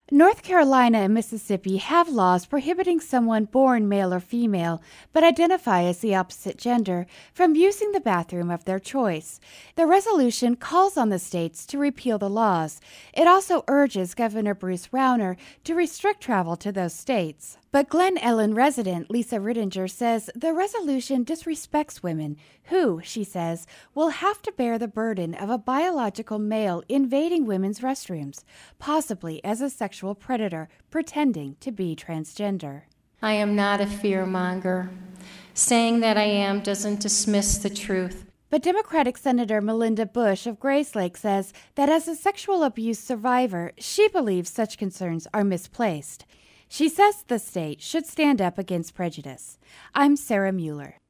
North Carolina and Mississippi have laws prohibiting someone born male or female but identify as the opposite gender from using the bathroom of their choice. The resolution calls on the states to repeal the laws. It also urges Governor Bruce Rauner to restrict travel to those states. But Glen Ellen resident Lisa Rittinger says the resolution disrespects women who, she says, will have to bear the burden of a biological male invading women's restrooms, possibly as a sexual predator pretending to be transgender. I am not a fearmonger. Saying that I am doesn't dismiss the truth. But Democratic Senator Melinda Bush of Grayslake says that as a sexual abuse survivor, she believes such concerns are misplaced. She says the state should stand up against prejudice. I'm Sarah Mueller.